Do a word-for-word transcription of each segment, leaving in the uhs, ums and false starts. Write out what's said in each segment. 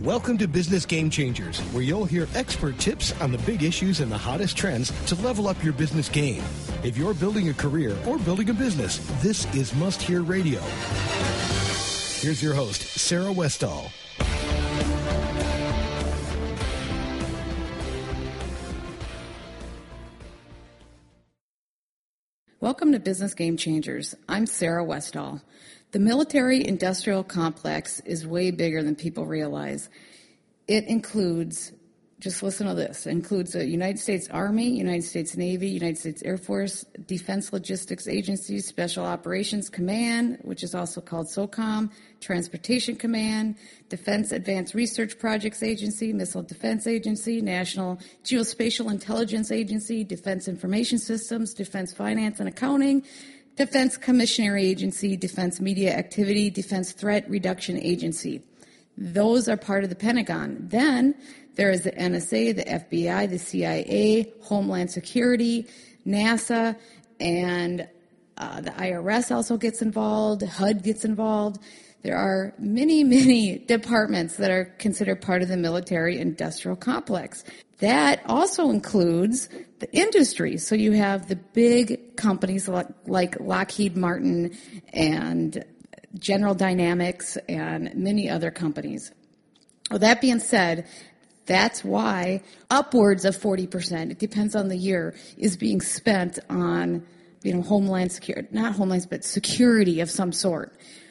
Welcome to Business Game Changers, where you'll hear expert tips on the big issues and the hottest trends to level up your business game. If you're building a career or building a business, this is Must Hear Radio. Here's your host, Sarah Westall. Welcome to Business Game Changers. I'm Sarah Westall. The military-industrial complex is way bigger than people realize. It includes, just listen to this, it includes the United States Army, United States Navy, United States Air Force, Defense Logistics Agency, Special Operations Command, which is also called SOCOM, Transportation Command, Defense Advanced Research Projects Agency, Missile Defense Agency, National Geospatial Intelligence Agency, Defense Information Systems, Defense Finance and Accounting, Defense Commissionary Agency, Defense Media Activity, Defense Threat Reduction Agency. Those are part of the Pentagon. Then there is the N S A, the F B I, the C I A, Homeland Security, NASA, and uh, the I R S also gets involved, H U D gets involved. There are many, many departments that are considered part of the military-industrial complex. That also includes the industry. So you have the big companies like, like Lockheed Martin and General Dynamics and many other companies. Well, that being said, that's why upwards of forty percent, it depends on the year, is being spent on, you know, homeland security, not homelands, but security of some sort.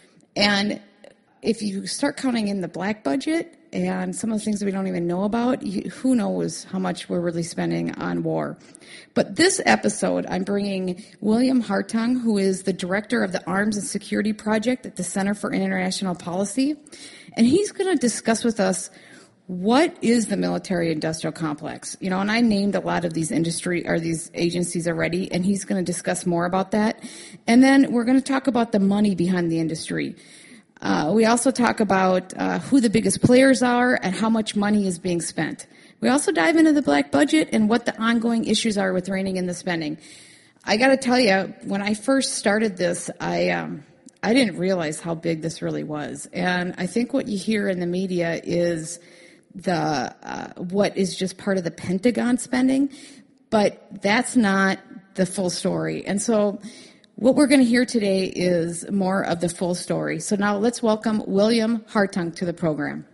And if you start counting in the black budget and some of the things that we don't even know about, you, who knows how much we're really spending on war. But this episode, I'm bringing William Hartung, who is the director of the Arms and Security Project at the Center for International Policy. And he's going to discuss with us what is the military-industrial complex. You know, and I named a lot of these industry or these agencies already, and he's going to discuss more about that. And then we're going to talk about the money behind the industry. Uh, we also talk about uh, who the biggest players are and how much money is being spent. We also dive into the black budget and what the ongoing issues are with reining in the spending. I got to tell you, when I first started this, I um, I didn't realize how big this really was. And I think what you hear in the media is the uh, what is just part of the Pentagon spending, but that's not the full story. And so what we're going to hear today is more of the full story. So now let's welcome William Hartung to the program.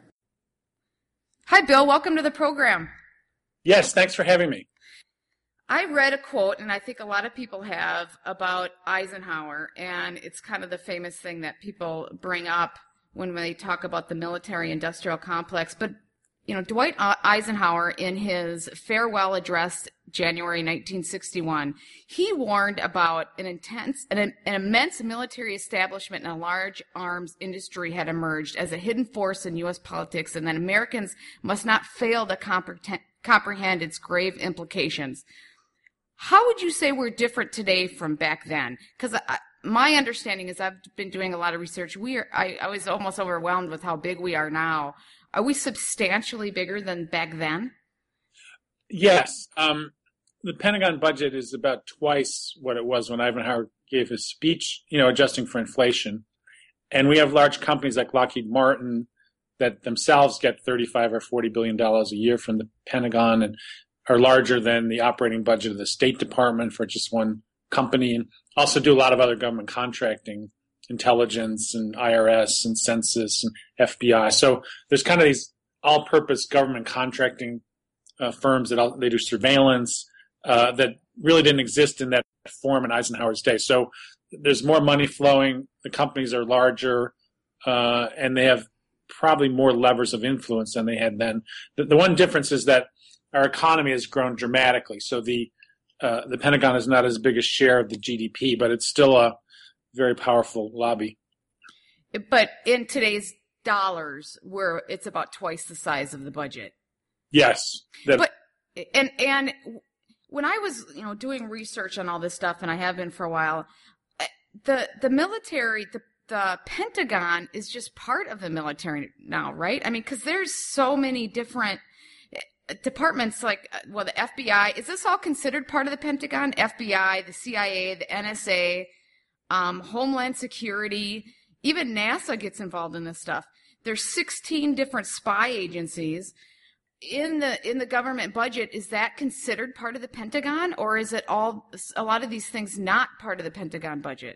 Hi, Bill. Welcome to the program. Yes, thanks for having me. I read a quote, and I think a lot of people have, about Eisenhower, and it's kind of the famous thing that people bring up when they talk about the military-industrial complex. But, you know, Dwight Eisenhower, in his farewell address January nineteen sixty-one, he warned about an intense, an, an immense military establishment and a large arms industry had emerged as a hidden force in U S politics, and that Americans must not fail to comprehend, comprehend its grave implications. How would you say we're different today from back then? Because my understanding is, I've been doing a lot of research. We are, I, I was almost overwhelmed with how big we are now. Are we substantially bigger than back then? Yes. Um, the Pentagon budget is about twice what it was when Eisenhower gave his speech, you know, adjusting for inflation. And we have large companies like Lockheed Martin that themselves get thirty-five or forty billion dollars a year from the Pentagon and are larger than the operating budget of the State Department for just one company, and also do a lot of other government contracting, intelligence and I R S and census and F B I. So there's kind of these all-purpose government contracting uh, firms that all, they do surveillance uh, that really didn't exist in that form in Eisenhower's day. So there's more money flowing. The companies are larger, uh, and they have probably more levers of influence than they had then. The, the one difference is that our economy has grown dramatically. So the uh, the Pentagon is not as big a share of the G D P, but it's still a very powerful lobby. But in today's dollars, where it's about twice the size of the budget. Yes. That, but and and when I was, you know, doing research on all this stuff, and I have been for a while, the the military, the the Pentagon is just part of the military now, right? I mean, because there's so many different departments, like, well, the F B I. Is this all considered part of the Pentagon? F B I, the C I A, the N S A, um, Homeland Security. even NASA gets involved in this stuff. There's sixteen different spy agencies in the in the government budget. Is that considered part of the Pentagon, or is it all a lot of these things not part of the Pentagon budget?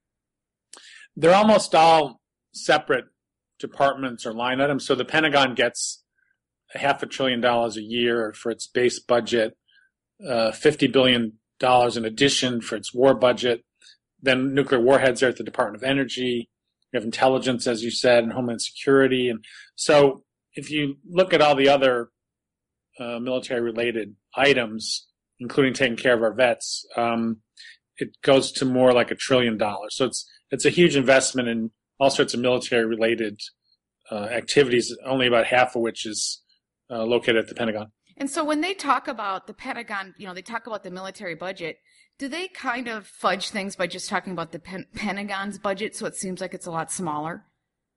They're almost all separate departments or line items. So the Pentagon gets a half a trillion dollars a year for its base budget, uh, fifty billion dollars in addition for its war budget. Then nuclear warheads are at the Department of Energy. You have intelligence, as you said, and Homeland Security. And so if you look at all the other uh, military-related items, including taking care of our vets, um, it goes to more like a trillion dollars. So it's it's a huge investment in all sorts of military-related uh, activities, only about half of which is uh, located at the Pentagon. And so when they talk about the Pentagon, you know, they talk about the military budget, do they kind of fudge things by just talking about the Pen- Pentagon's budget so it seems like it's a lot smaller?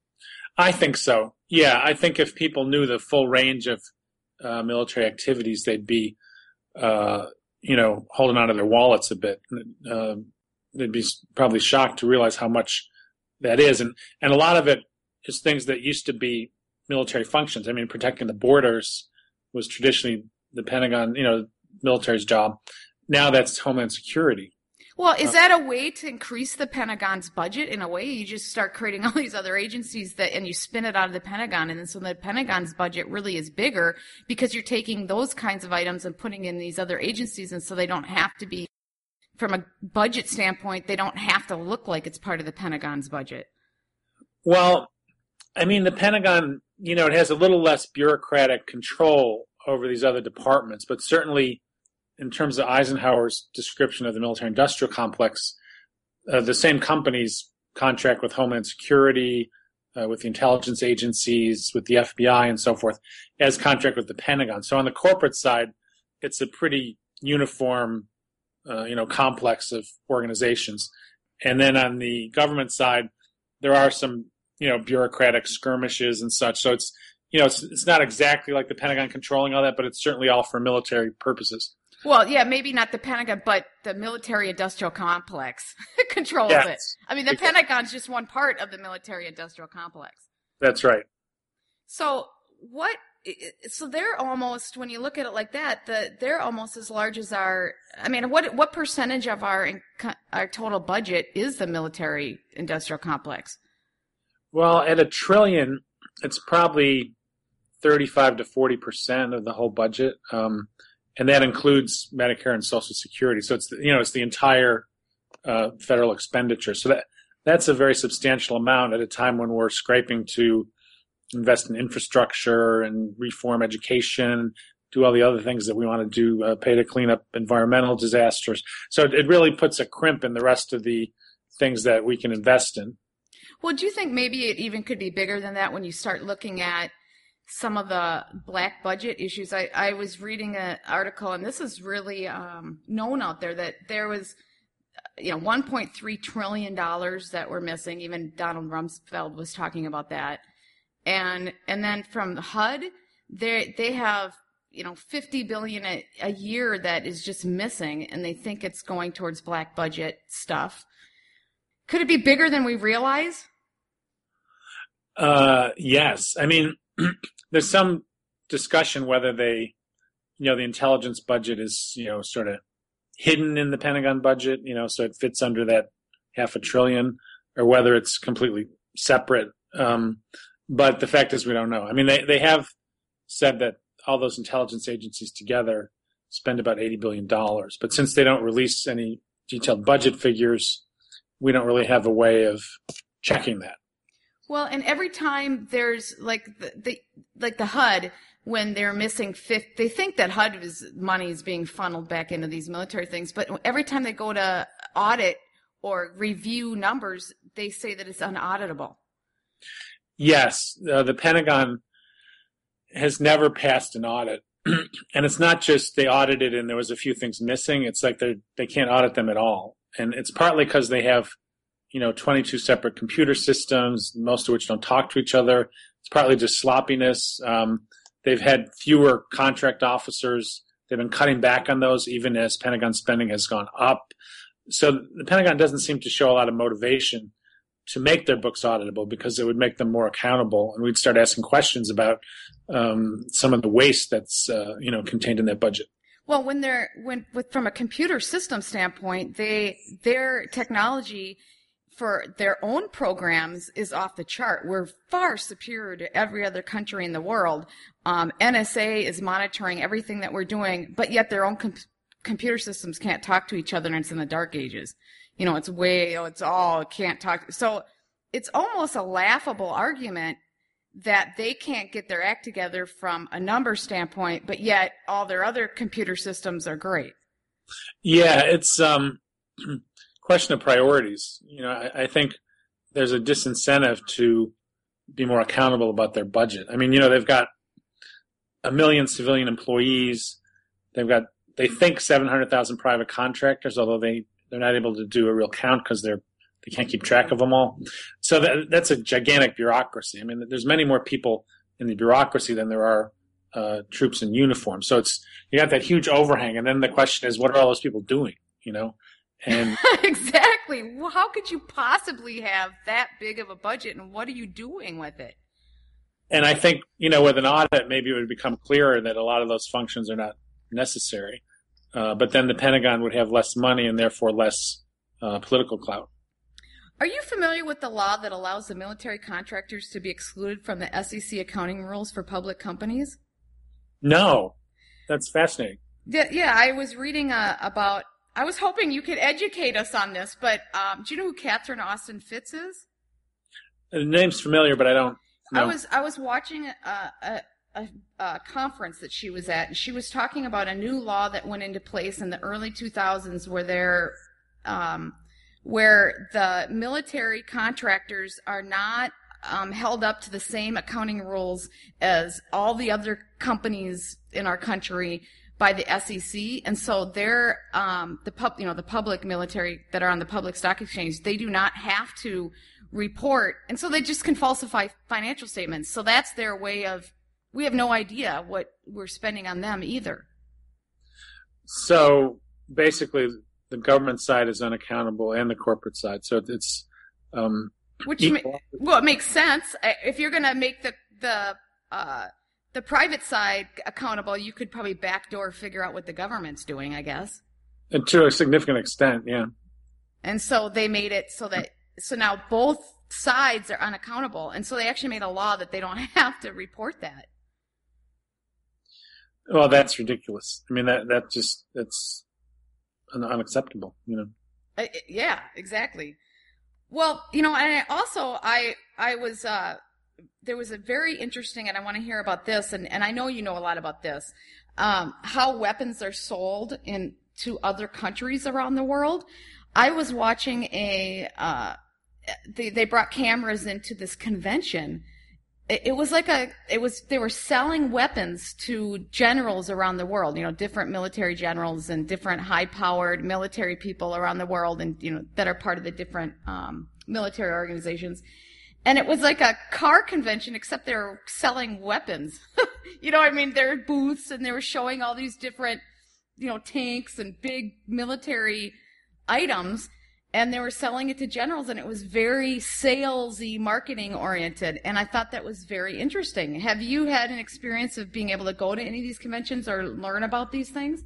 I think so. Yeah, I think if people knew the full range of uh, military activities, they'd be, uh, you know, holding on to their wallets a bit. Uh, they'd be probably shocked to realize how much that is. And, and a lot of it is things that used to be military functions. I mean, protecting the borders was traditionally the Pentagon, you know, military's job. Now that's Homeland Security. Well, is that a way to increase the Pentagon's budget? In a way, you just start creating all these other agencies that, and you spin it out of the Pentagon, and then so the Pentagon's budget really is bigger because you're taking those kinds of items and putting in these other agencies, and so they don't have to be, from a budget standpoint, they don't have to look like it's part of the Pentagon's budget. Well, I mean, the Pentagon, you know, it has a little less bureaucratic control over these other departments, but certainly in terms of Eisenhower's description of the military-industrial complex, uh, the same companies contract with Homeland Security, uh, with the intelligence agencies, with the F B I, and so forth, as contract with the Pentagon. So on the corporate side, it's a pretty uniform, uh, you know, complex of organizations. And then on the government side, there are some, you know, bureaucratic skirmishes and such. So it's, you know, it's, it's not exactly like the Pentagon controlling all that, but it's certainly all for military purposes. Well, yeah, maybe not the Pentagon, but the military-industrial complex controls yes. it. I mean, the exactly. Pentagon's just one part of the military-industrial complex. That's right. So what? So they're almost, when you look at it like that, the, they're almost as large as our. I mean, what what percentage of our our total budget is the military-industrial complex? Well, at a trillion, it's probably thirty-five to forty percent of the whole budget. Um, And that includes Medicare and Social Security. So it's, you know, it's the entire uh, federal expenditure. So that that's a very substantial amount at a time when we're scraping to invest in infrastructure and reform education, do all the other things that we want to do, uh, pay to clean up environmental disasters. So it, it really puts a crimp in the rest of the things that we can invest in. Well, do you think maybe it even could be bigger than that when you start looking at some of the black budget issues? I, I was reading an article, and this is really um, known out there, that there was, you know, one point three trillion dollars that were missing. Even Donald Rumsfeld was talking about that. And and then from the H U D, they they have, you know, fifty billion dollars a, a year that is just missing, and they think it's going towards black budget stuff. Could it be bigger than we realize? Uh, yes. I mean, there's some discussion whether they, you know, the intelligence budget is, you know, sort of hidden in the Pentagon budget, you know, so it fits under that half a trillion, or whether it's completely separate. Um, but the fact is we don't know. I mean, they, they have said that all those intelligence agencies together spend about eighty billion dollars. But since they don't release any detailed budget figures, we don't really have a way of checking that. Well, and every time there's like the, the like the H U D, when they're missing fifth, they think that H U D is money is being funneled back into these military things. But every time they go to audit or review numbers, they say that it's unauditable. Yes, uh, the Pentagon has never passed an audit, and it's not just they audited and there was a few things missing. It's like they they can't audit them at all, and it's partly because they have, you know, twenty-two separate computer systems, most of which don't talk to each other. It's partly just sloppiness. Um, they've had fewer contract officers. They've been cutting back on those even as Pentagon spending has gone up. So the Pentagon doesn't seem to show a lot of motivation to make their books auditable because it would make them more accountable, and we'd start asking questions about um, some of the waste that's uh, you know contained in that budget. Well, when they're when with from a computer system standpoint, they their technology for their own programs is off the chart. We're far superior to every other country in the world. Um, N S A is monitoring everything that we're doing, but yet their own com- computer systems can't talk to each other, and it's in the dark ages. You know, it's way, oh, it's all can't talk. So it's almost a laughable argument that they can't get their act together from a number standpoint, but yet all their other computer systems are great. Yeah, it's um question of priorities. You know, I, I think there's a disincentive to be more accountable about their budget. I mean, you know, they've got a million civilian employees. They've got, they think seven hundred thousand private contractors, although they, they're not able to do a real count because they're, they can't keep track of them all. So that, that's a gigantic bureaucracy. I mean, there's many more people in the bureaucracy than there are uh, troops in uniform. So it's, you got that huge overhang. And then the question is, what are all those people doing, you know? And exactly. Well, how could you possibly have that big of a budget, and what are you doing with it? And I think, you know, with an audit, maybe it would become clearer that a lot of those functions are not necessary. Uh, but then the Pentagon would have less money and therefore less uh, political clout. Are you familiar with the law that allows the military contractors to be excluded from the S E C accounting rules for public companies? No. That's fascinating. Yeah, yeah I was reading uh, about, I was hoping you could educate us on this, but um, do you know who Catherine Austin Fitts is? The name's familiar, but I don't know. I was, I was watching a, a A, a conference that she was at, and she was talking about a new law that went into place in the early two thousands where there, um, where the military contractors are not um, held up to the same accounting rules as all the other companies in our country by the S E C, and so they're um, the pub, you know, the public military that are on the public stock exchange, they do not have to report, and so they just can falsify financial statements. So that's their way of. We have no idea what we're spending on them either. So basically, the government side is unaccountable and the corporate side. So it's um, which ma- well, it makes sense. If you're going to make the the uh, the private side accountable, you could probably backdoor figure out what the government's doing, I guess. And to a significant extent, yeah. And so they made it so that so now both sides are unaccountable, and so they actually made a law that they don't have to report that. Well, that's ridiculous. I mean, that that just that's un- unacceptable. You know. Uh, yeah, exactly. Well, you know, and I also I I was uh, there was a very interesting, and I want to hear about this, and, and I know you know a lot about this, um, how weapons are sold in to other countries around the world. I was watching a uh, they they brought cameras into this convention. It was like a, it was, they were selling weapons to generals around the world, you know, different military generals and different high-powered military people around the world, and, you know, that are part of the different um, military organizations. And it was like a car convention, except they were selling weapons. You know, I mean, there were booths, and they were showing all these different, you know, tanks and big military items. And they were selling it to generals, and it was very salesy, marketing oriented. And I thought that was very interesting. Have you had an experience of being able to go to any of these conventions or learn about these things?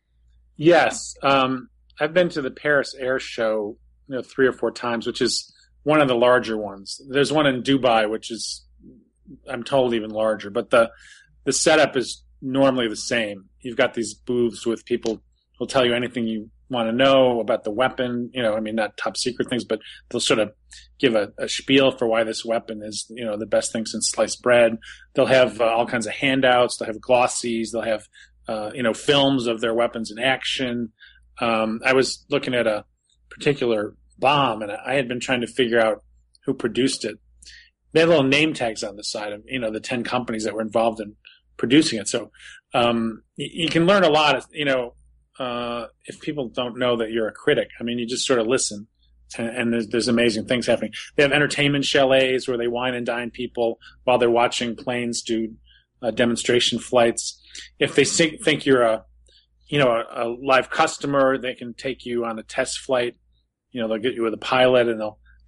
Yes. Um, I've been to the Paris Air Show, you know, three or four times, which is one of the larger ones. There's one in Dubai, which is, I'm told, even larger. But the the setup is normally the same. You've got these booths with people who'll tell you anything you want to know about the weapon, you know, I mean, not top secret things, but they'll sort of give a, a spiel for why this weapon is, you know, the best thing since sliced bread. They'll have uh, all kinds of handouts. They'll have glossies. They'll have, uh, you know, films of their weapons in action. Um, I was looking at a particular bomb, and I had been trying to figure out who produced it. They had little name tags on the side of, you know, the ten companies that were involved in producing it. So um, you, you can learn a lot, you know, Uh, if people don't know that you're a critic. I mean, you just sort of listen, and, and there's, there's amazing things happening. They have entertainment chalets where they wine and dine people while they're watching planes do uh, demonstration flights. If they think, think you're a, you know, a, a live customer, they can take you on a test flight. You know, they'll get you with a pilot, and they'll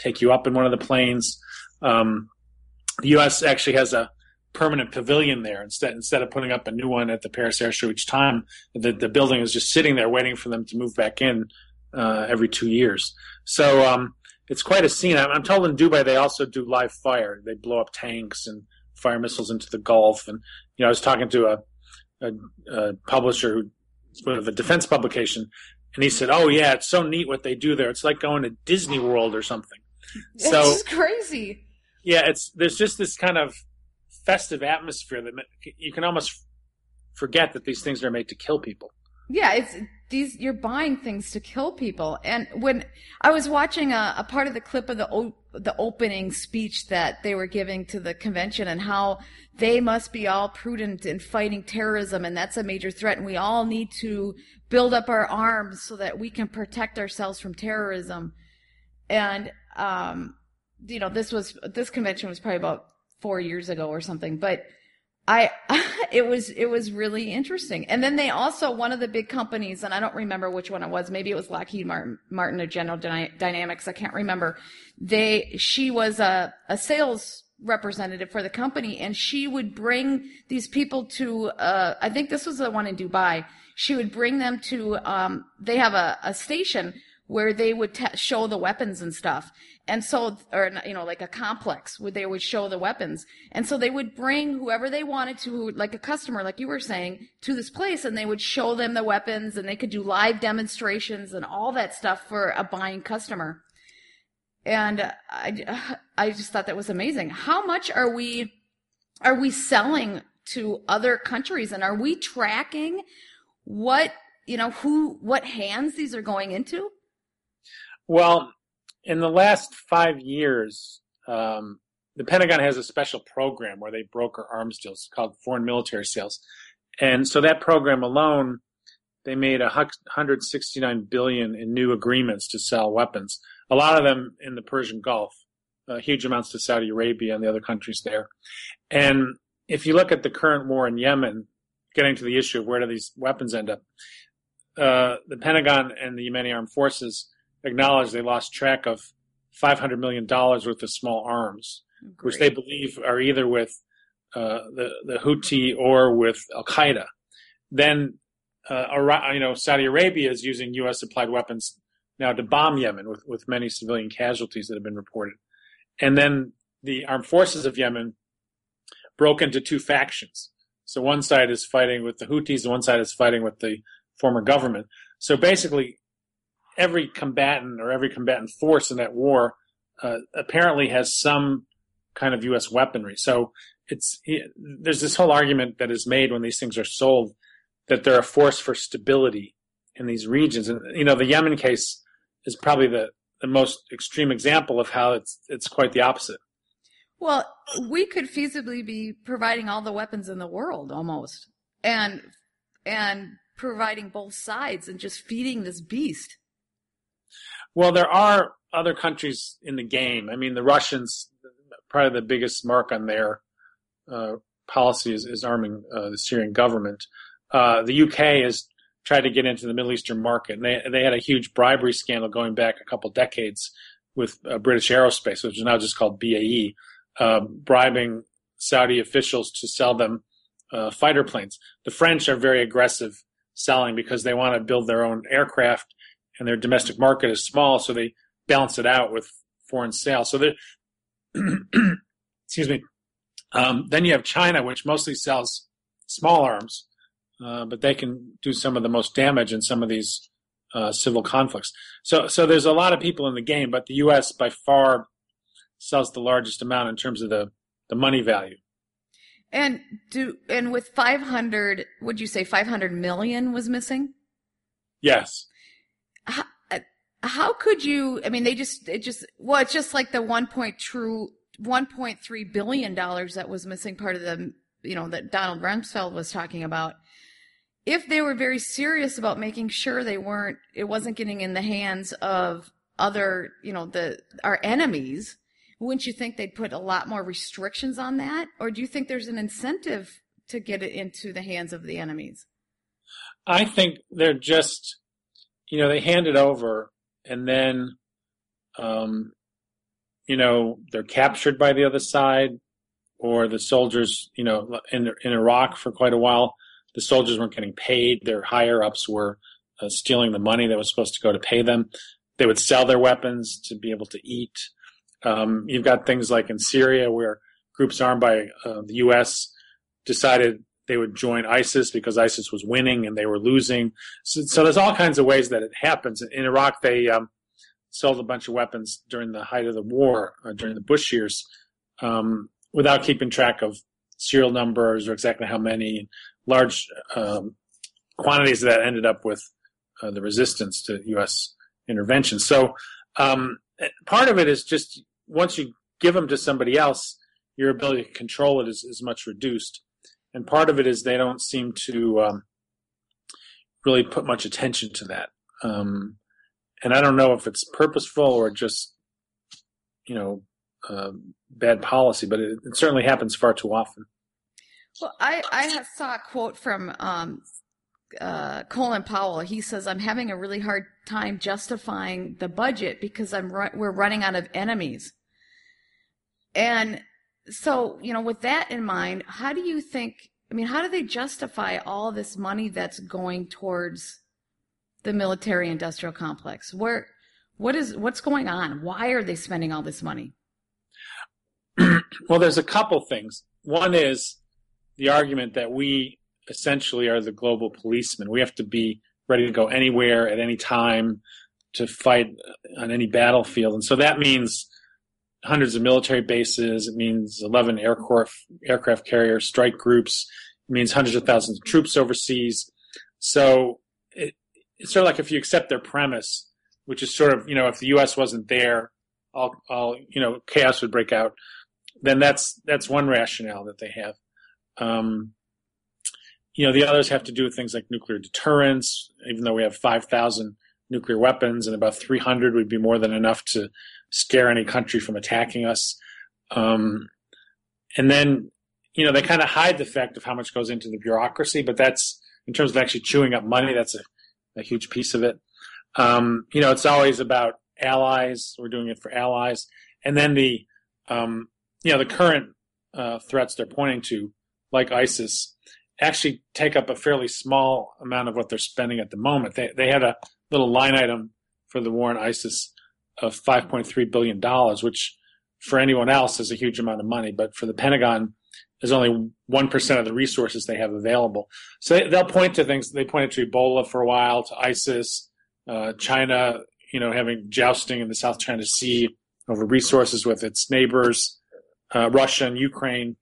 take you up in one of the planes. Um, the U S actually has a permanent pavilion there instead instead of putting up a new one at the Paris Air Show each time. The, the building is just sitting there waiting for them to move back in uh, every two years. So um, it's quite a scene. I'm, I'm told in Dubai they also do live fire. They blow up tanks and fire missiles into the Gulf. And you know, I was talking to a, a, a publisher who of a defense publication, and he said, "Oh yeah, it's so neat what they do there. It's like going to Disney World or something." It's so just crazy. Yeah, it's there's just this kind of festive atmosphere that you can almost forget that these things are made to kill people. Yeah, it's these. You're buying things to kill people. And when I was watching a, a part of the clip of the o- the opening speech that they were giving to the convention, and how they must be all prudent in fighting terrorism, and that's a major threat, and we all need to build up our arms so that we can protect ourselves from terrorism. And um, you know, this was this convention was probably about four years ago or something, but I, it was, it was really interesting. And then they also, one of the big companies, and I don't remember which one it was, maybe it was Lockheed Martin, Martin or General Dyna- Dynamics, I can't remember. They, she was a, a sales representative for the company, and she would bring these people to, uh, I think this was the one in Dubai. She would bring them to, um, they have a, a station where they would te- show the weapons and stuff. And so, or, you know, like a complex where they would show the weapons. And so they would bring whoever they wanted to, like a customer, like you were saying, to this place, and they would show them the weapons, and they could do live demonstrations and all that stuff for a buying customer. And I, I just thought that was amazing. How much are we, are we selling to other countries, and are we tracking what, you know, who, what hands these are going into? Well, in the last five years, um, the Pentagon has a special program where they broker arms deals called foreign military sales. And so that program alone, they made one hundred sixty-nine billion dollars in new agreements to sell weapons, a lot of them in the Persian Gulf, uh, huge amounts to Saudi Arabia and the other countries there. And if you look at the current war in Yemen, getting to the issue of where do these weapons end up, uh, the Pentagon and the Yemeni armed forces acknowledge they lost track of five hundred million dollars worth of small arms, Great. which they believe are either with uh, the, the Houthi or with Al-Qaeda. Then, uh, you know, Saudi Arabia is using U S supplied weapons now to bomb Yemen with, with many civilian casualties that have been reported. And then the armed forces of Yemen broke into two factions. So one side is fighting with the Houthis, and one side is fighting with the former government. So basically, every combatant or every combatant force in that war uh, apparently has some kind of U S weaponry. So it's there's this whole argument that is made when these things are sold that they're a force for stability in these regions. And you know, the Yemen case is probably the, the most extreme example of how it's it's quite the opposite. Well, we could feasibly be providing all the weapons in the world almost, and and providing both sides and just feeding this beast. Well, there are other countries in the game. I mean, the Russians, probably the biggest mark on their uh, policy is, is arming uh, the Syrian government. Uh, the U K has tried to get into the Middle Eastern market, and they they had a huge bribery scandal going back a couple decades with uh, British Aerospace, which is now just called B A E, uh, bribing Saudi officials to sell them uh, fighter planes. The French are very aggressive selling because they want to build their own aircraft, and their domestic market is small, so they balance it out with foreign sales. So they, excuse me. Um, then you have China, which mostly sells small arms, uh, but they can do some of the most damage in some of these uh, civil conflicts. So, so there's a lot of people in the game, but the U S by far sells the largest amount in terms of the, the money value. And do and with five hundred, would you say five hundred million was missing? Yes. How, how could you? I mean, they just it just well, it's just like the one point true one point three billion dollars that was missing. Part of the you know that Donald Rumsfeld was talking about. If they were very serious about making sure they weren't, it wasn't getting in the hands of other, you know, the our enemies. Wouldn't you think they'd put a lot more restrictions on that? Or do you think there's an incentive to get it into the hands of the enemies? I think they're just, you know, they hand it over and then um, you know, they're captured by the other side, or the soldiers, you know, in in Iraq for quite a while, the soldiers weren't getting paid. Their higher ups were uh, stealing the money that was supposed to go to pay them. They would sell their weapons to be able to eat. Um, you've got things like in Syria where groups armed by uh, the U S decided they would join ISIS because ISIS was winning and they were losing. So, so there's all kinds of ways that it happens. In Iraq, they um, sold a bunch of weapons during the height of the war, uh, during the Bush years, um, without keeping track of serial numbers or exactly how many. Large um, quantities of that ended up with uh, the resistance to U S intervention. So um, part of it is just once you give them to somebody else, your ability to control it is, is much reduced. And part of it is they don't seem to um, really put much attention to that. Um, and I don't know if it's purposeful or just, you know, uh, bad policy, but it, it certainly happens far too often. Well, I, I saw a quote from um, uh, Colin Powell. He says, I'm having a really hard time justifying the budget because I'm ru- we're running out of enemies. And so, you know, with that in mind, how do you think, I mean, how do they justify all this money that's going towards the military industrial complex? Where, what is, what's going on? Why are they spending all this money? Well, there's a couple things. One is the argument that we essentially are the global policemen. We have to be ready to go anywhere at any time to fight on any battlefield. And so that means hundreds of military bases. It means eleven aircraft, aircraft carrier strike groups. It means hundreds of thousands of troops overseas. So it, it's sort of like if you accept their premise, which is sort of, you know, if the U S wasn't there, all, all you know, chaos would break out. Then that's that's one rationale that they have. Um, you know, the others have to do with things like nuclear deterrence. Even though we have five thousand nuclear weapons and about three hundred would be more than enough to scare any country from attacking us. Um, and then, you know, they kind of hide the fact of how much goes into the bureaucracy, but that's, in terms of actually chewing up money, that's a, a huge piece of it. Um, you know, it's always about allies. We're doing it for allies. And then the, um, you know, the current uh, threats they're pointing to, like ISIS, actually take up a fairly small amount of what they're spending at the moment. They they had a little line item for the war on ISIS of five point three billion dollars, which for anyone else is a huge amount of money. But for the Pentagon, there's only one percent of the resources they have available. So they, they'll point to things. They pointed to Ebola for a while, to ISIS, uh, China, you know, having jousting in the South China Sea over resources with its neighbors, uh, Russia and Ukraine.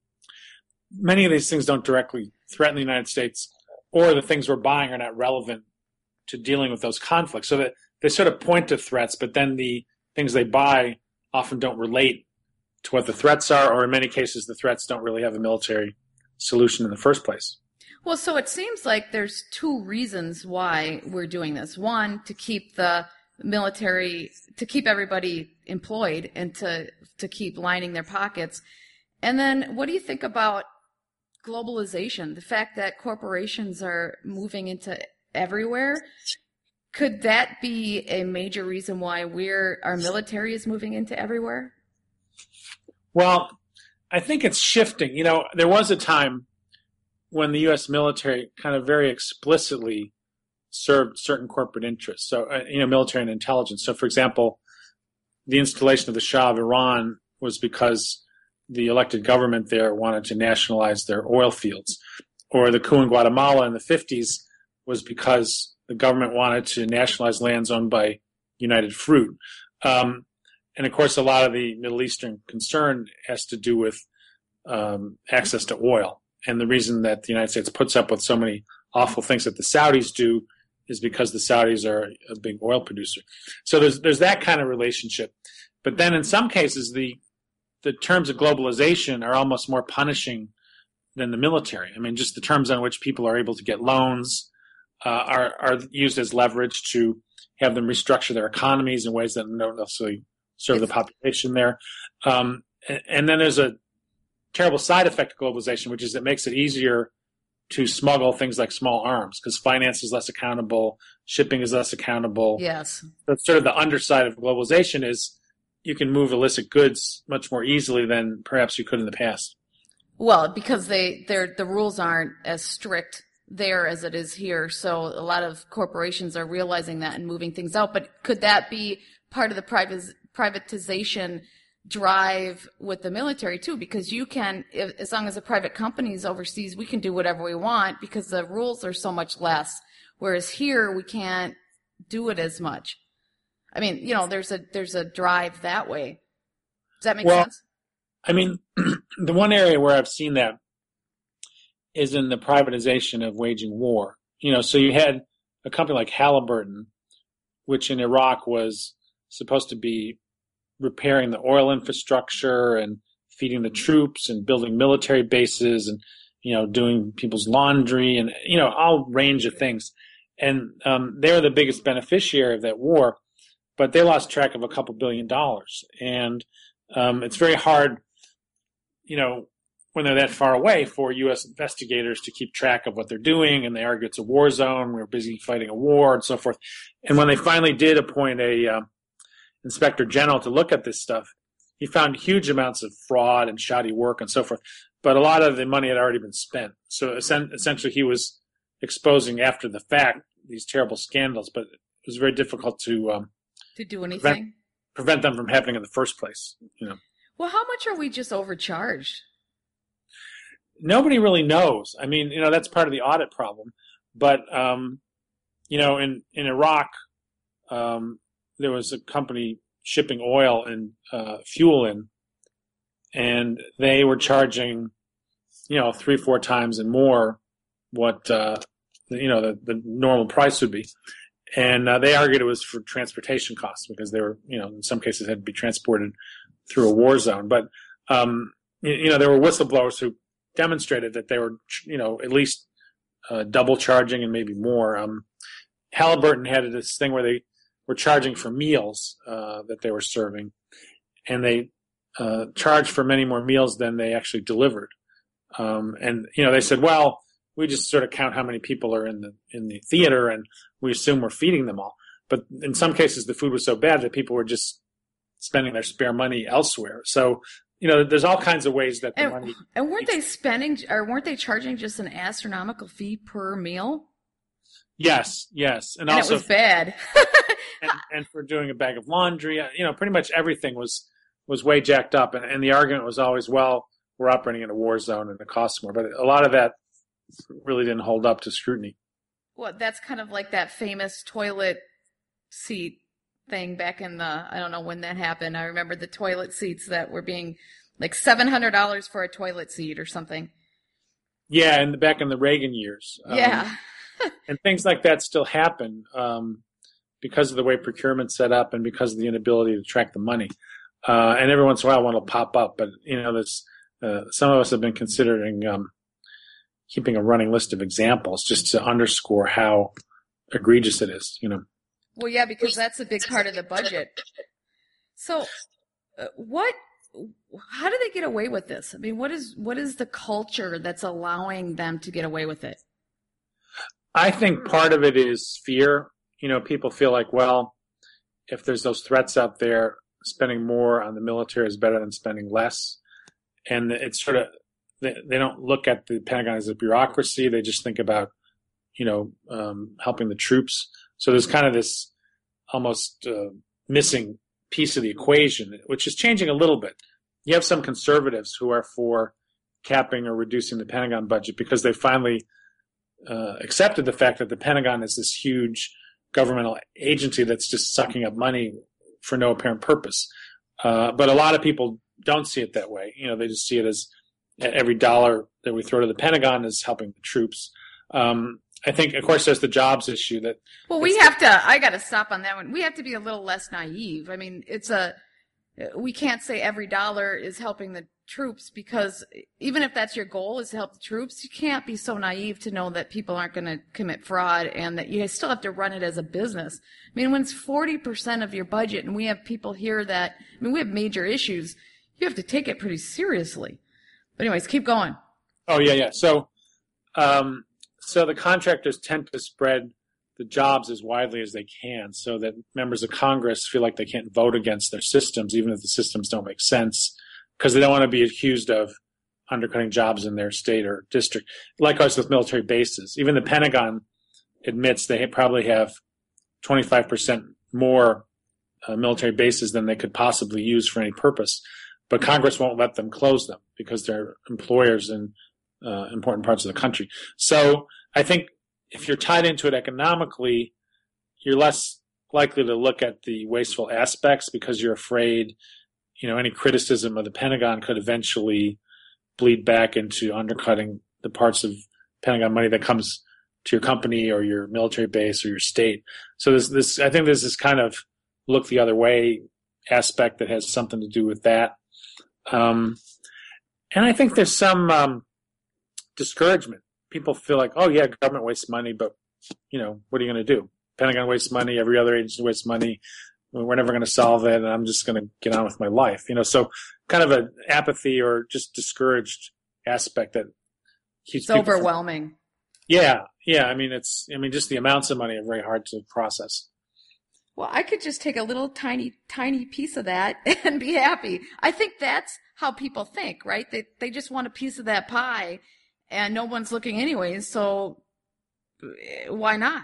Many of these things don't directly threaten the United States, or the things we're buying are not relevant to dealing with those conflicts. So that they sort of point to threats, but then the things they buy often don't relate to what the threats are, or in many cases, the threats don't really have a military solution in the first place. Well, so it seems like there's two reasons why we're doing this. One, to keep the military, to keep everybody employed and to, to keep lining their pockets. And then what do you think about globalization, the fact that corporations are moving into everywhere? Could that be a major reason why we're our military is moving into everywhere? Well, I think it's shifting. You know, there was a time when the U S military kind of very explicitly served certain corporate interests. So, uh, you know, military and intelligence. So, for example, the installation of the Shah of Iran was because the elected government there wanted to nationalize their oil fields. Or the coup in Guatemala in the fifties was because the government wanted to nationalize lands owned by United Fruit. Um, and of course, a lot of the Middle Eastern concern has to do with um, access to oil. And the reason that the United States puts up with so many awful things that the Saudis do is because the Saudis are a big oil producer. So there's there's that kind of relationship. But then in some cases, the the terms of globalization are almost more punishing than the military. I mean, just the terms on which people are able to get loans uh, are, are used as leverage to have them restructure their economies in ways that don't necessarily serve the population there. Um, and, and then there's a terrible side effect of globalization, which is it makes it easier to smuggle things like small arms because finance is less accountable, shipping is less accountable. Yes. That's sort of the underside of globalization is you can move illicit goods much more easily than perhaps you could in the past. Well, because they they're, the rules aren't as strict there as it is here, so a lot of corporations are realizing that and moving things out. But could that be part of the privat- privatization drive with the military too? Because you can, if, as long as the private companies overseas, we can do whatever we want because the rules are so much less. Whereas here, we can't do it as much. I mean, you know, there's a there's a drive that way. Does that make well, sense? I mean, the one area where I've seen that is in the privatization of waging war. You know, so you had a company like Halliburton, which in Iraq was supposed to be repairing the oil infrastructure and feeding the troops and building military bases and, you know, doing people's laundry and, you know, all range of things. And um, they're the biggest beneficiary of that war, but they lost track of a couple billion dollars. And um, it's very hard, you know, when they're that far away for U S investigators to keep track of what they're doing. And they argue it's a war zone. We're busy fighting a war and so forth. And when they finally did appoint a uh, inspector general to look at this stuff, he found huge amounts of fraud and shoddy work and so forth. But a lot of the money had already been spent. So essentially he was exposing after the fact these terrible scandals, but it was very difficult to um, to do anything, prevent, prevent them from happening in the first place. You know. Well, how much are we just overcharged? Nobody really knows. I mean, you know, that's part of the audit problem. But um, you know, in in Iraq, um, there was a company shipping oil and uh, fuel in, and they were charging, you know, three, four times and more what uh, you know the, the normal price would be. And uh, they argued it was for transportation costs because they were, you know, in some cases had to be transported through a war zone. But um, you, you know, there were whistleblowers who demonstrated that they were, you know, at least uh, double charging and maybe more. Um, Halliburton had this thing where they were charging for meals uh, that they were serving, and they uh, charged for many more meals than they actually delivered. Um, and you know, they said, well, we just sort of count how many people are in the in the theater, and we assume we're feeding them all. But in some cases, the food was so bad that people were just spending their spare money elsewhere. So, you know, there's all kinds of ways that the and, money. And weren't they spending, or weren't they charging just an astronomical fee per meal? Yes, yes, and, and also it was bad. and, and for doing a bag of laundry, you know, pretty much everything was was way jacked up, and, and the argument was always, well, we're operating in a war zone and it costs more. But a lot of that really didn't hold up to scrutiny. Well, that's kind of like that famous toilet seat thing back in the, I don't know when that happened. I remember the toilet seats that were being like seven hundred dollars for a toilet seat or something. Yeah, and back in the Reagan years. Yeah. Um, and things like that still happen um, because of the way procurement's set up and because of the inability to track the money. Uh, and every once in a while one will pop up. But, you know, there's, uh, some of us have been considering um, keeping a running list of examples just to underscore how egregious it is, you know. Well, yeah, because that's a big part of the budget. So uh, what, how do they get away with this? I mean, what is, what is the culture that's allowing them to get away with it? I think part of it is fear. You know, people feel like, well, if there's those threats out there, spending more on the military is better than spending less. And it's sort of, they, they don't look at the Pentagon as a bureaucracy. They just think about, you know, um, helping the troops. So there's kind of this almost uh, missing piece of the equation, which is changing a little bit. You have some conservatives who are for capping or reducing the Pentagon budget because they finally uh, accepted the fact that the Pentagon is this huge governmental agency that's just sucking up money for no apparent purpose. Uh, but a lot of people don't see it that way. You know, they just see it as every dollar that we throw to the Pentagon is helping the troops. Um, I think, of course, there's the jobs issue that. Well, we have to, I got to stop on that one. We have to be a little less naive. I mean, it's a, we can't say every dollar is helping the troops because even if that's your goal is to help the troops, you can't be so naive to know that people aren't going to commit fraud and that you still have to run it as a business. I mean, when it's forty percent of your budget and we have people here that, I mean, we have major issues, you have to take it pretty seriously. But anyways, keep going. Oh, yeah, yeah. So, um, so the contractors tend to spread the jobs as widely as they can so that members of Congress feel like they can't vote against their systems, even if the systems don't make sense, because they don't want to be accused of undercutting jobs in their state or district. Likewise with military bases. Even the Pentagon admits they probably have twenty-five percent more uh, military bases than they could possibly use for any purpose. But Congress won't let them close them because they're employers in uh, important parts of the country. So I think if you're tied into it economically, you're less likely to look at the wasteful aspects because you're afraid, you know, any criticism of the Pentagon could eventually bleed back into undercutting the parts of Pentagon money that comes to your company or your military base or your state. So this, this, I think there's this kind of look the other way aspect that has something to do with that. Um, and I think there's some um, discouragement. People feel like, oh, yeah, government wastes money, but, you know, what are you going to do? Pentagon wastes money. Every other agency wastes money. We're never going to solve it, and I'm just going to get on with my life. You know, so kind of an apathy or just discouraged aspect that keeps it's overwhelming. From, yeah, yeah. I mean, it's. I mean, just the amounts of money are very hard to process. Well, I could just take a little tiny, tiny piece of that and be happy. I think that's how people think, right? They they just want a piece of that pie. And no one's looking anyways, so why not?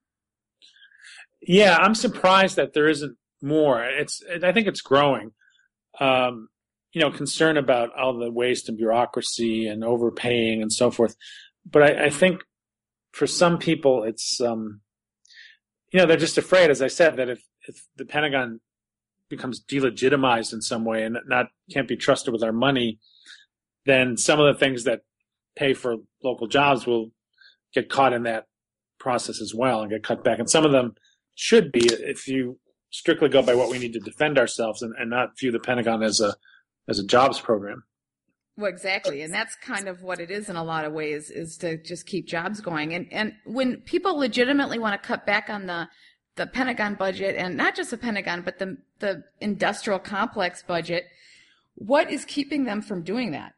Yeah, I'm surprised that there isn't more. It's, I think it's growing. Um, you know, concern about all the waste and bureaucracy and overpaying and so forth. But I, I think for some people, it's, um, you know, they're just afraid, as I said, that if, if the Pentagon becomes delegitimized in some way and not can't be trusted with our money, then some of the things that pay for local jobs will get caught in that process as well and get cut back. And some of them should be, if you strictly go by what we need to defend ourselves and, and not view the Pentagon as a as a jobs program. Well, exactly. And that's kind of what it is in a lot of ways, is to just keep jobs going. And and when people legitimately want to cut back on the the Pentagon budget, and not just the Pentagon, but the the industrial complex budget, what is keeping them from doing that?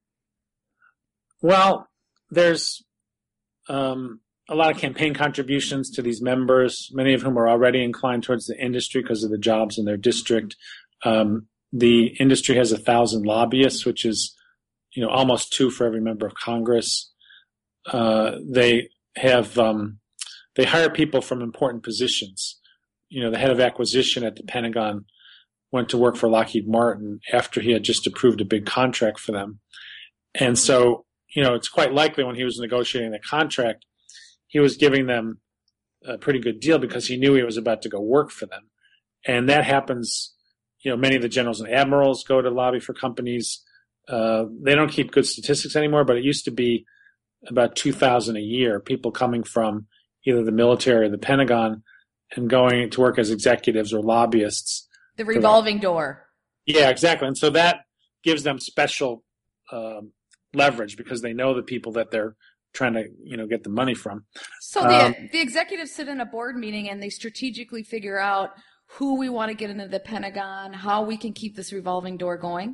Well, there's um, a lot of campaign contributions to these members, many of whom are already inclined towards the industry because of the jobs in their district. Um, the industry has a thousand lobbyists, which is, you know, almost two for every member of Congress. Uh, they have um, they hire people from important positions. You know, the head of acquisition at the Pentagon went to work for Lockheed Martin after he had just approved a big contract for them, and so. You know, it's quite likely when he was negotiating the contract, he was giving them a pretty good deal because he knew he was about to go work for them. And that happens, you know, many of the generals and admirals go to lobby for companies. Uh, they don't keep good statistics anymore, but it used to be about two thousand a year, people coming from either the military or the Pentagon and going to work as executives or lobbyists. The revolving door. Yeah, exactly. And so that gives them special um, leverage because they know the people that they're trying to, you know, get the money from. So the, um, the executives sit in a board meeting and they strategically figure out who we want to get into the Pentagon, how we can keep this revolving door going.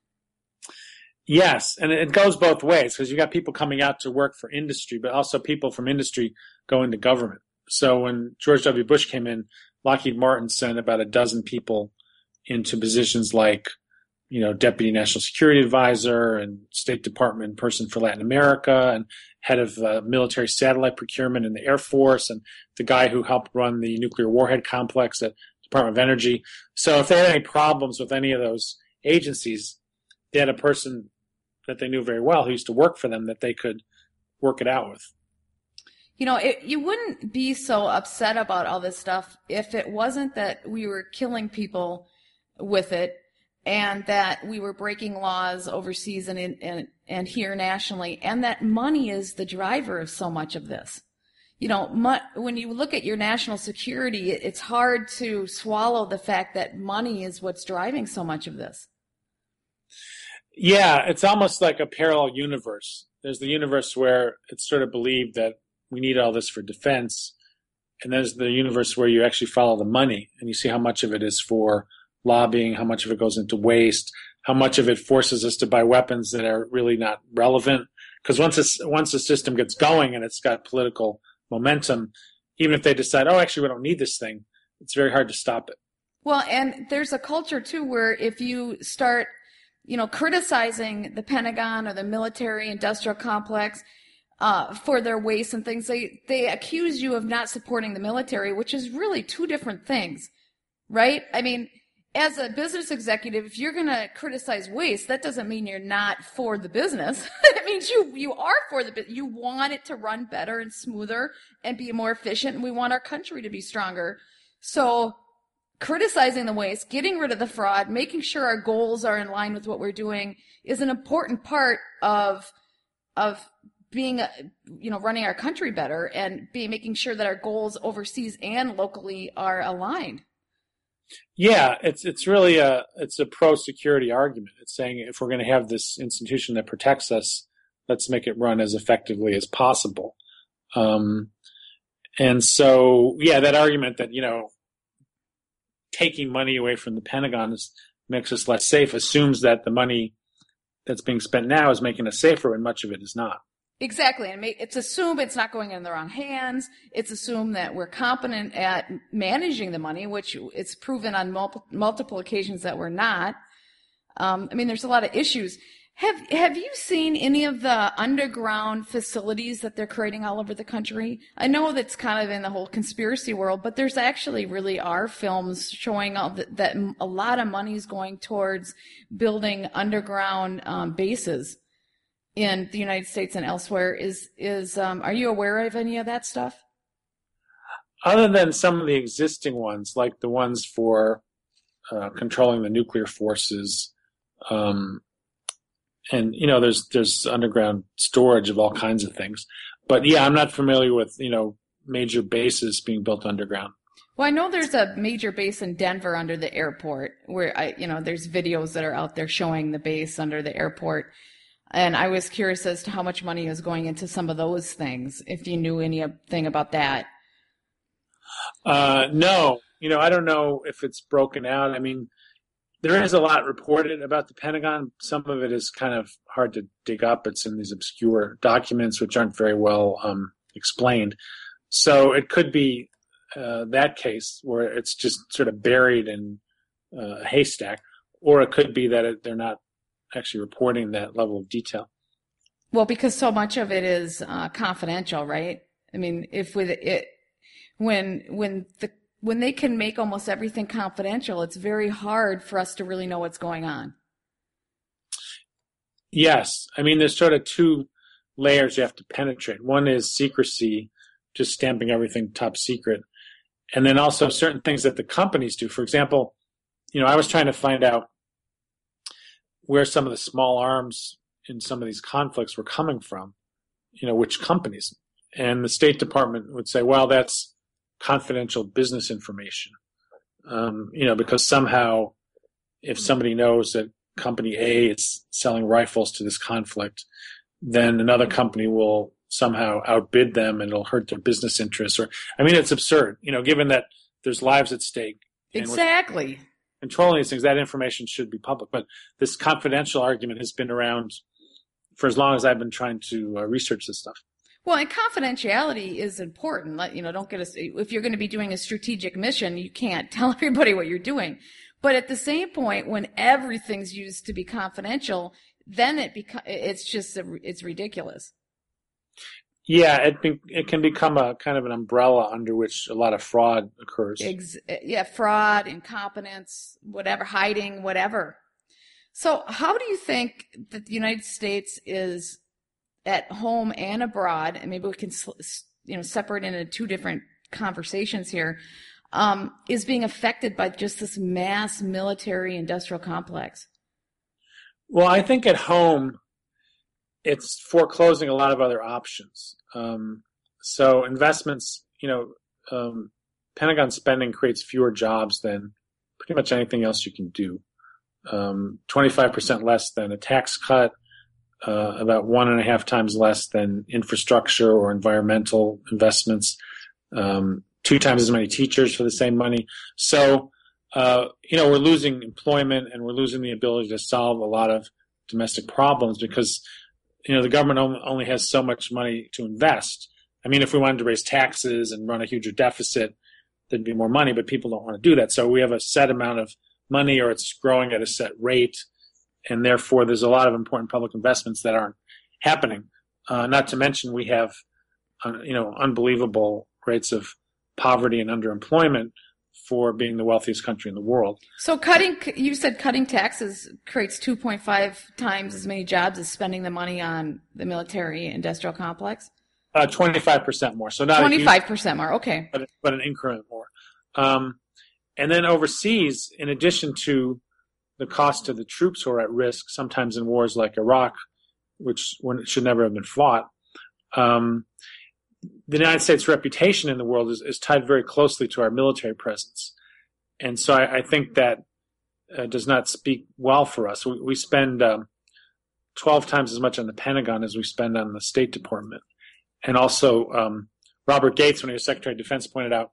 Yes, and it goes both ways because you got people coming out to work for industry, but also people from industry go into government. So when George W. Bush came in, Lockheed Martin sent about a dozen people into positions like, you know, Deputy National Security Advisor and State Department person for Latin America and head of uh, military satellite procurement in the Air Force and the guy who helped run the nuclear warhead complex at Department of Energy. So if they had any problems with any of those agencies, they had a person that they knew very well who used to work for them that they could work it out with. You know, it, you wouldn't be so upset about all this stuff if it wasn't that we were killing people with it and that we were breaking laws overseas and, in, and, and here nationally, and that money is the driver of so much of this. You know, mo- when you look at your national security, it's hard to swallow the fact that money is what's driving so much of this. Yeah, it's almost like a parallel universe. There's the universe where it's sort of believed that we need all this for defense, and there's the universe where you actually follow the money and you see how much of it is for lobbying, how much of it goes into waste, how much of it forces us to buy weapons that are really not relevant. Because once this, once the system gets going and it's got political momentum, even if they decide, oh, actually, we don't need this thing, it's very hard to stop it. Well, and there's a culture, too, where if you start, you know, criticizing the Pentagon or the military industrial complex uh, for their waste and things, they, they accuse you of not supporting the military, which is really two different things, right? I mean, as a business executive, if you're going to criticize waste, that doesn't mean you're not for the business. It means you, you are for the business. You want it to run better and smoother and be more efficient, and we want our country to be stronger. So criticizing the waste, getting rid of the fraud, making sure our goals are in line with what we're doing is an important part of of being, a, you know, running our country better and be making sure that our goals overseas and locally are aligned. Yeah, it's it's really a it's a pro-security argument. It's saying if we're going to have this institution that protects us, let's make it run as effectively as possible. Um, and so, yeah, that argument that, you know, taking money away from the Pentagon is, makes us less safe assumes that the money that's being spent now is making us safer, and much of it is not. Exactly. And it's assumed it's not going in the wrong hands. It's assumed that we're competent at managing the money, which it's proven on multiple, multiple occasions that we're not. Um, I mean, there's a lot of issues. Have Have you seen any of the underground facilities that they're creating all over the country? I know that's kind of in the whole conspiracy world, but there's actually really are films showing all that, that a lot of money is going towards building underground um, bases in the United States and elsewhere. Is is um, are you aware of any of that stuff? Other than some of the existing ones, like the ones for uh, controlling the nuclear forces, um, and you know, there's there's underground storage of all kinds of things. But yeah, I'm not familiar with, you know, major bases being built underground. Well, I know there's a major base in Denver under the airport where I, you know, there's videos that are out there showing the base under the airport. And I was curious as to how much money is going into some of those things, if you knew anything about that. Uh, no, you know, I don't know if it's broken out. I mean, there is a lot reported about the Pentagon. Some of it is kind of hard to dig up. It's in these obscure documents, which aren't very well um, explained. So it could be uh, that case where it's just sort of buried in uh, a haystack, or it could be that it, they're not actually reporting that level of detail. Well, because so much of it is uh, confidential, right? I mean, if with it, when when the when they can make almost everything confidential, it's very hard for us to really know what's going on. Yes, I mean, there's sort of two layers you have to penetrate. One is secrecy, just stamping everything top secret, and then also certain things that the companies do. For example, you know, I was trying to find out where some of the small arms in some of these conflicts were coming from, you know, which companies. And the State Department would say, well, that's confidential business information, um, you know, because somehow if somebody knows that company A is selling rifles to this conflict, then another company will somehow outbid them and it'll hurt their business interests. Or, I mean, it's absurd, you know, given that there's lives at stake. Exactly. Controlling these things, that information should be public. But this confidential argument has been around for as long as I've been trying to uh, research this stuff. Well, and confidentiality is important. Like, you know, don't get us, if you're going to be doing a strategic mission, you can't tell everybody what you're doing. But at the same point, when everything's used to be confidential, then it beca- it's just, a, it's ridiculous. Yeah, it be, it can become a kind of an umbrella under which a lot of fraud occurs. Ex- yeah, fraud, incompetence, whatever, hiding, whatever. So how do you think that the United States is at home and abroad, and maybe we can, you know, separate into two different conversations here, um, is being affected by just this mass military industrial complex? Well, I think at home, it's foreclosing a lot of other options. Um, so investments, you know, um, Pentagon spending creates fewer jobs than pretty much anything else you can do. Um, twenty-five percent less than a tax cut, uh, about one and a half times less than infrastructure or environmental investments, um, two times as many teachers for the same money. So, uh, you know, we're losing employment and we're losing the ability to solve a lot of domestic problems because, you know, the government only has so much money to invest. I mean, if we wanted to raise taxes and run a huger deficit, there'd be more money, but people don't want to do that. So we have a set amount of money, or it's growing at a set rate, and therefore there's a lot of important public investments that aren't happening. Uh, not to mention we have, uh, you know, unbelievable rates of poverty and underemployment for being the wealthiest country in the world. So cutting, you said cutting taxes creates two point five times as many jobs as spending the money on the military industrial complex? Uh, twenty-five percent more. So not twenty-five percent more, okay. But, but an increment more. Um, and then overseas, in addition to the cost to the troops who are at risk, sometimes in wars like Iraq, which when it should never have been fought, um, the United States' reputation in the world is, is tied very closely to our military presence. And so I, I think that uh, does not speak well for us. We, we spend um, twelve times as much on the Pentagon as we spend on the State Department. And also, um, Robert Gates, when he was Secretary of Defense, pointed out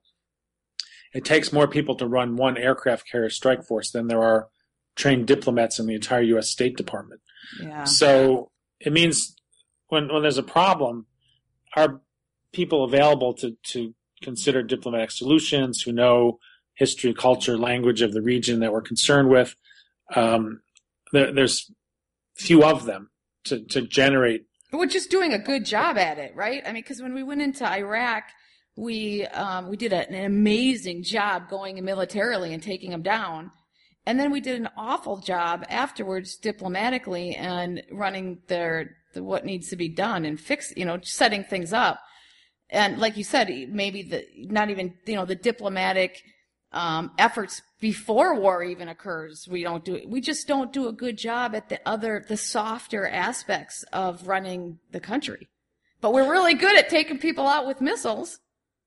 it takes more people to run one aircraft carrier strike force than there are trained diplomats in the entire U S State Department. Yeah. So it means when when there's a problem, our people available to, to consider diplomatic solutions, who know history, culture, language of the region that we're concerned with, um, there, there's few of them to, to generate. We're just doing a good job at it, right? I mean, because when we went into Iraq, we um, we did a, an amazing job going in militarily and taking them down. And then we did an awful job afterwards diplomatically and running their the, what needs to be done and fix, you know, setting things up. And like you said, maybe the not even, you know, the diplomatic um, efforts before war even occurs. We don't do it. We just don't do a good job at the other, the softer aspects of running the country. But we're really good at taking people out with missiles.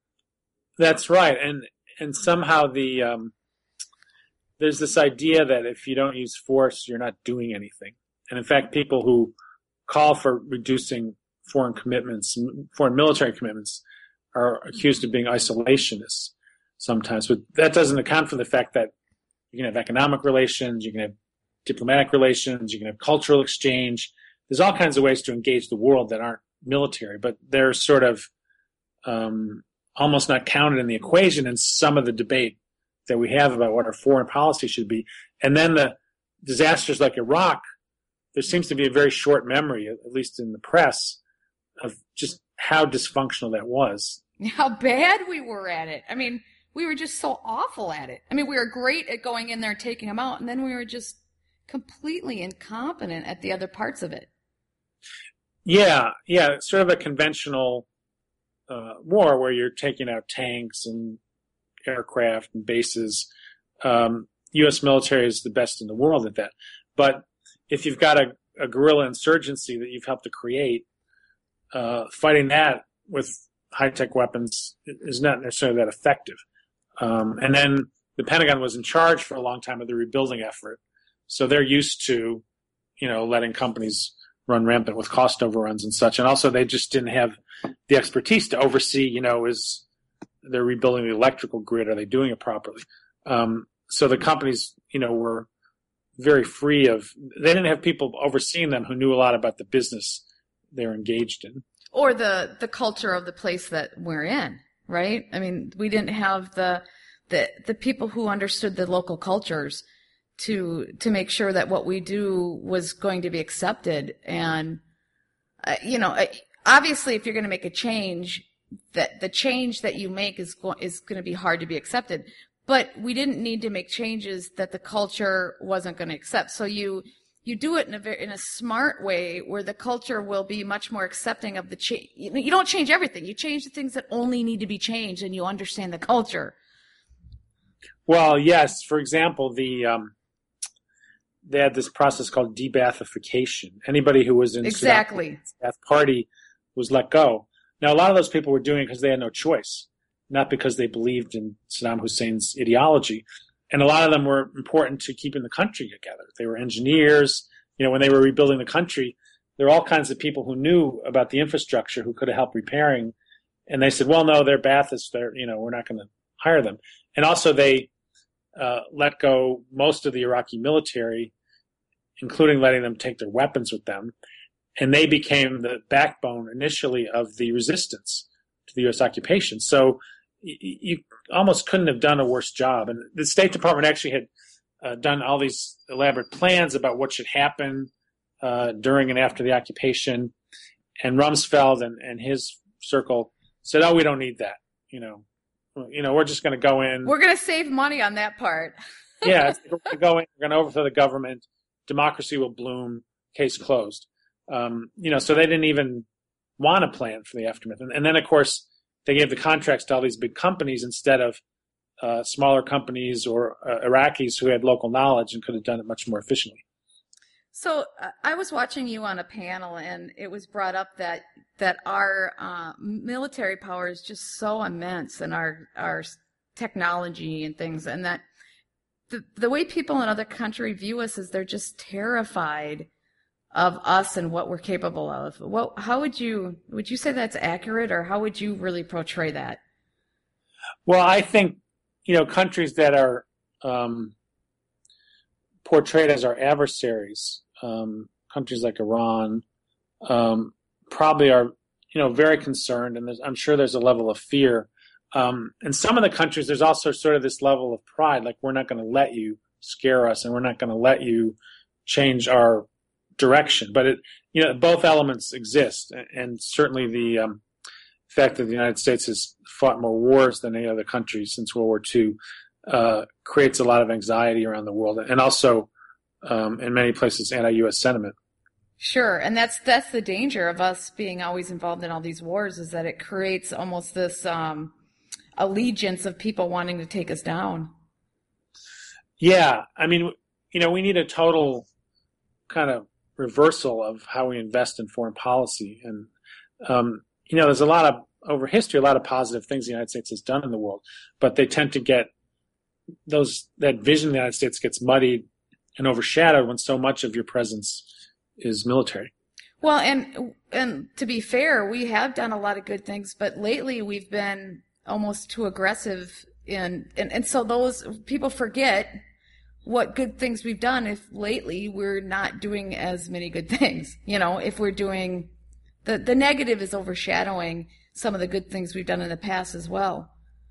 That's right. And, and somehow the, um, there's this idea that if you don't use force, you're not doing anything. And in fact, people who call for reducing foreign commitments, foreign military commitments, are accused of being isolationists sometimes. But that doesn't account for the fact that you can have economic relations, you can have diplomatic relations, you can have cultural exchange. There's all kinds of ways to engage the world that aren't military, but they're sort of um, almost not counted in the equation in some of the debate that we have about what our foreign policy should be. And then the disasters like Iraq, there seems to be a very short memory, at least in the press, of just how dysfunctional that was. How bad we were at it. I mean, we were just so awful at it. I mean, we were great at going in there and taking them out, and then we were just completely incompetent at the other parts of it. Yeah, yeah, it's sort of a conventional uh, war where you're taking out tanks and aircraft and bases. Um, U S military is the best in the world at that. But if you've got a, a guerrilla insurgency that you've helped to create, uh, fighting that with high-tech weapons is not necessarily that effective. Um, and then the Pentagon was in charge for a long time of the rebuilding effort. So they're used to, you know, letting companies run rampant with cost overruns and such. And also they just didn't have the expertise to oversee, you know, is they're rebuilding the electrical grid. Are they doing it properly? Um, so the companies, you know, were very free of, they didn't have people overseeing them who knew a lot about the business they're engaged in. Or the, the culture of the place that we're in, right? I mean, we didn't have the, the, the people who understood the local cultures to, to make sure that what we do was going to be accepted. And, uh, you know, obviously if you're going to make a change, that the change that you make is go- is going to be hard to be accepted. But we didn't need to make changes that the culture wasn't going to accept. So you you do it in a very, in a smart way where the culture will be much more accepting of the change. You don't change everything. You change the things that only need to be changed, and you understand the culture. Well, yes. For example, the um, they had this process called debathification. Anybody who was in exactly Saddam Party was let go. Now, a lot of those people were doing it because they had no choice, not because they believed in Saddam Hussein's ideology. And a lot of them were important to keeping the country together. They were engineers. You know, when they were rebuilding the country, there were all kinds of people who knew about the infrastructure who could have helped repairing. And they said, well, no, they're Baathists. They're, you know, we're not going to hire them. And also they uh, let go most of the Iraqi military, including letting them take their weapons with them. And they became the backbone initially of the resistance to the U S occupation. So y- you almost couldn't have done a worse job. And the State Department actually had uh, done all these elaborate plans about what should happen uh, during and after the occupation. And Rumsfeld and, and his circle said, "Oh, we don't need that. You know, you know, we're just going to go in. We're going to save money on that part." Yeah, we're going to go in. We're going to overthrow the government. Democracy will bloom. Case closed. Um, you know, so they didn't even want to plan for the aftermath. And, and then, of course, they gave the contracts to all these big companies instead of uh, smaller companies or uh, Iraqis who had local knowledge and could have done it much more efficiently. So uh, I was watching you on a panel, and it was brought up that that our uh, military power is just so immense, and our our technology and things, and that the the way people in other countries view us is they're just terrified of us and what we're capable of. What, how would you would you say that's accurate, or how would you really portray that? Well, I think you know countries that are um, portrayed as our adversaries. Um, countries like Iran um, probably are, you know, very concerned, and I'm sure there's a level of fear. Um, in some of the countries, there's also sort of this level of pride, like we're not going to let you scare us, and we're not going to let you change our direction. But it, you know, both elements exist, and certainly the um, fact that the United States has fought more wars than any other country since World War Two uh, creates a lot of anxiety around the world, and also. Um, in many places, anti-U S sentiment. Sure, and that's that's the danger of us being always involved in all these wars, is that it creates almost this um, allegiance of people wanting to take us down. Yeah, I mean, you know, we need a total kind of reversal of how we invest in foreign policy. And, um, you know, there's a lot of, over history, a lot of positive things the United States has done in the world, but they tend to get, those that vision of the United States gets muddied and overshadowed when so much of your presence is military. Well, and and to be fair, we have done a lot of good things, but lately we've been almost too aggressive in, and, and so those people forget what good things we've done if lately we're not doing as many good things. You know, if we're doing, the, the negative is overshadowing some of the good things we've done in the past as well.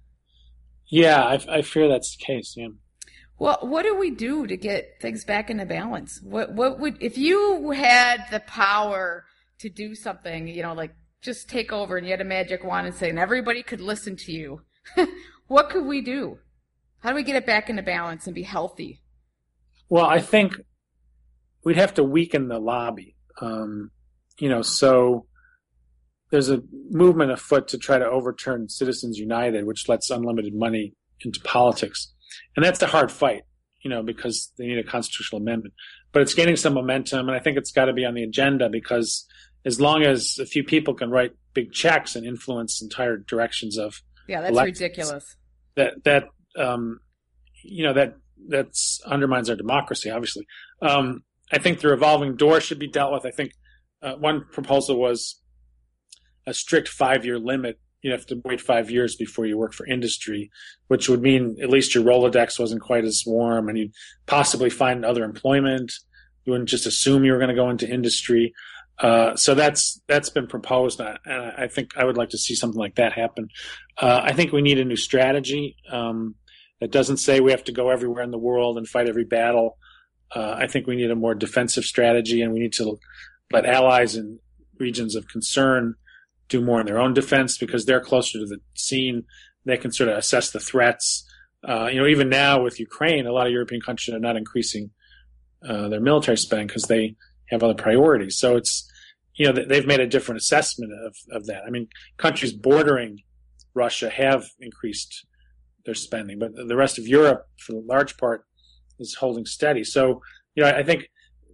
Yeah, I, I fear that's the case, yeah. Well, what do we do to get things back into balance? What what would, if you had the power to do something, you know, like just take over and you had a magic wand and say, and everybody could listen to you, what could we do? How do we get it back into balance and be healthy? Well, I think we'd have to weaken the lobby. Um, you know, so there's a movement afoot to try to overturn Citizens United, which lets unlimited money into politics. And that's a hard fight, you know, because they need a constitutional amendment. But it's gaining some momentum, and I think it's got to be on the agenda, because as long as a few people can write big checks and influence entire directions of yeah, that's elections, ridiculous. That that um, you know that that's undermines our democracy. Obviously, um, I think the revolving door should be dealt with. I think uh, one proposal was a strict five-year limit. You have to wait five years before you work for industry, which would mean at least your Rolodex wasn't quite as warm, and you'd possibly find other employment. You wouldn't just assume you were going to go into industry. Uh, so that's that's been proposed, and I think I would like to see something like that happen. Uh, I think we need a new strategy um, that doesn't say we have to go everywhere in the world and fight every battle. Uh, I think we need a more defensive strategy, and we need to let allies in regions of concern do more in their own defense, because they're closer to the scene. They can sort of assess the threats. Uh, you know, even now with Ukraine, a lot of European countries are not increasing uh, their military spending because they have other priorities. So it's, you know, they've made a different assessment of, of that. I mean, countries bordering Russia have increased their spending, but the rest of Europe, for the large part, is holding steady. So, you know, I think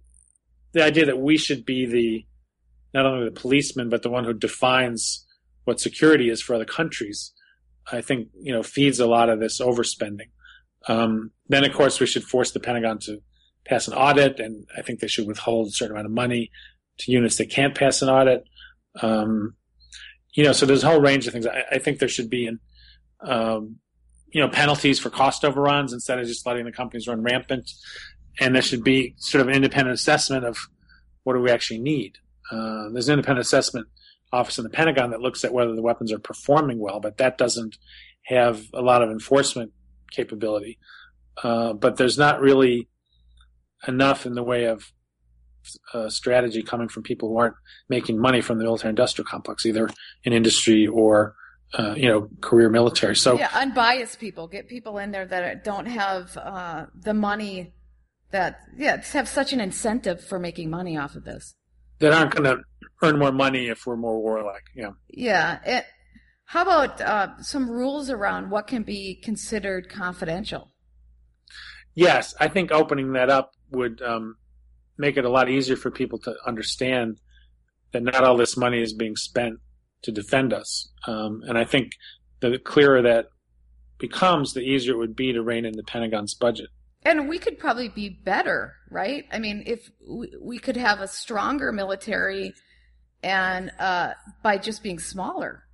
the idea that we should be the not only the policeman, but the one who defines what security is for other countries, I think, you know, feeds a lot of this overspending. Um, then, of course, we should force the Pentagon to pass an audit, and I think they should withhold a certain amount of money to units that can't pass an audit. Um, you know, so there's a whole range of things. I, I think there should be, an, um, you know, penalties for cost overruns instead of just letting the companies run rampant. And there should be sort of an independent assessment of what do we actually need. Uh, there's an independent assessment office in the Pentagon that looks at whether the weapons are performing well, but that doesn't have a lot of enforcement capability. Uh, but there's not really enough in the way of uh, strategy coming from people who aren't making money from the military-industrial complex, either in industry or uh, you know, career military. So yeah, unbiased people, get people in there that don't have uh, the money that yeah have such an incentive for making money off of this. That aren't going to earn more money if we're more warlike. Yeah. Yeah. It, how about uh, some rules around what can be considered confidential? Yes, I think opening that up would um, make it a lot easier for people to understand that not all this money is being spent to defend us. Um, and I think the clearer that becomes, the easier it would be to rein in the Pentagon's budget. And we could probably be better, right? I mean, if we, we could have a stronger military and uh, by just being smaller.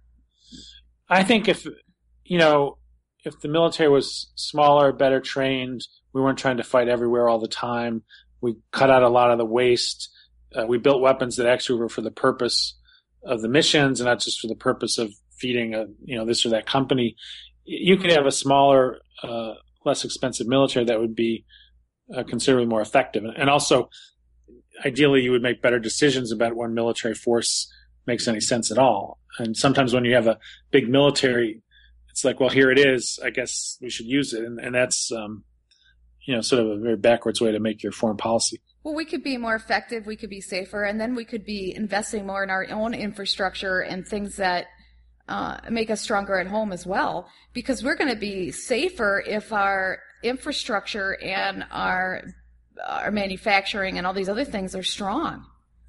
I think if, you know, if the military was smaller, better trained, we weren't trying to fight everywhere all the time, we cut out a lot of the waste, uh, we built weapons that actually were for the purpose of the missions and not just for the purpose of feeding a, you know, this or that company, you could have a smaller, uh, less expensive military that would be uh, considerably more effective. And also, ideally, you would make better decisions about when military force makes any sense at all. And sometimes when you have a big military, it's like, well, here it is. I guess we should use it. And, and that's, um, you know, sort of a very backwards way to make your foreign policy. Well, we could be more effective. We could be safer. And then we could be investing more in our own infrastructure and things that uh, make us stronger at home as well. Because we're going to be safer if our infrastructure and our our manufacturing and all these other things are strong.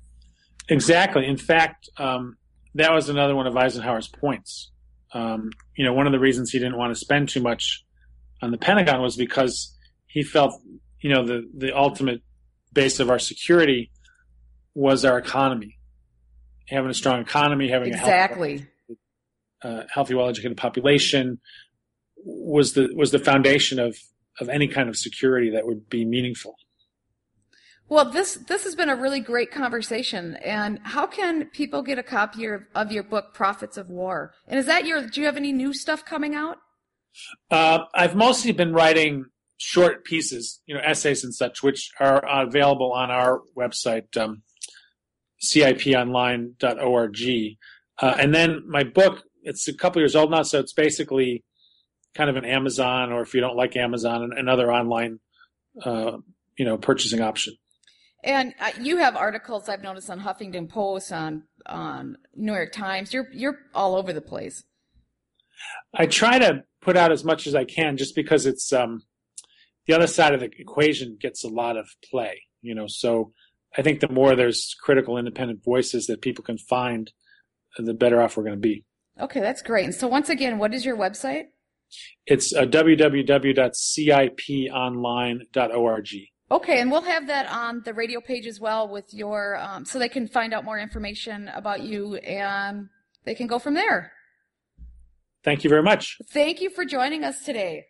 Exactly. In fact, um, that was another one of Eisenhower's points. Um, you know, one of the reasons he didn't want to spend too much on the Pentagon was because he felt, you know, the, the ultimate base of our security was our economy. Having a strong economy, having exactly. a healthy, uh, healthy, well-educated population was the was the foundation of, of any kind of security that would be meaningful. Well, this this has been a really great conversation. And how can people get a copy of, of your book, Prophets of War? And is that your? Do you have any new stuff coming out? Uh, I've mostly been writing short pieces, you know, essays and such, which are available on our website, um, C I P online dot org. Uh, and then my book, it's a couple years old now, so it's basically kind of an Amazon, or if you don't like Amazon, another online, uh, you know, purchasing option. And uh, you have articles I've noticed on Huffington Post, on on New York Times. You're you're all over the place. I try to put out as much as I can, just because it's um, the other side of the equation gets a lot of play. You know, so I think the more there's critical, independent voices that people can find, the better off we're going to be. Okay, that's great. And so once again, what is your website? It's uh, w w w dot c i p online dot org. Okay, and we'll have that on the radio page as well with your, um, so they can find out more information about you and they can go from there. Thank you very much. Thank you for joining us today.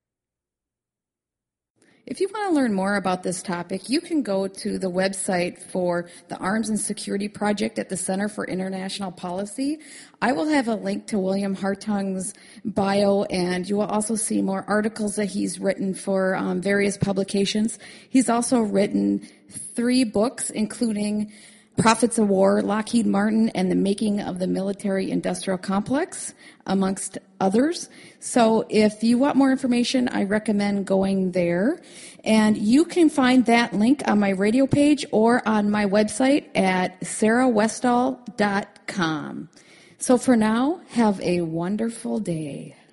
If you want to learn more about this topic, you can go to the website for the Arms and Security Project at the Center for International Policy. I will have a link to William Hartung's bio, and you will also see more articles that he's written for um, various publications. He's also written three books, including Prophets of War, Lockheed Martin, and the Making of the Military-Industrial Complex, amongst others. So if you want more information, I recommend going there. And you can find that link on my radio page or on my website at sarah westall dot com. So for now, have a wonderful day.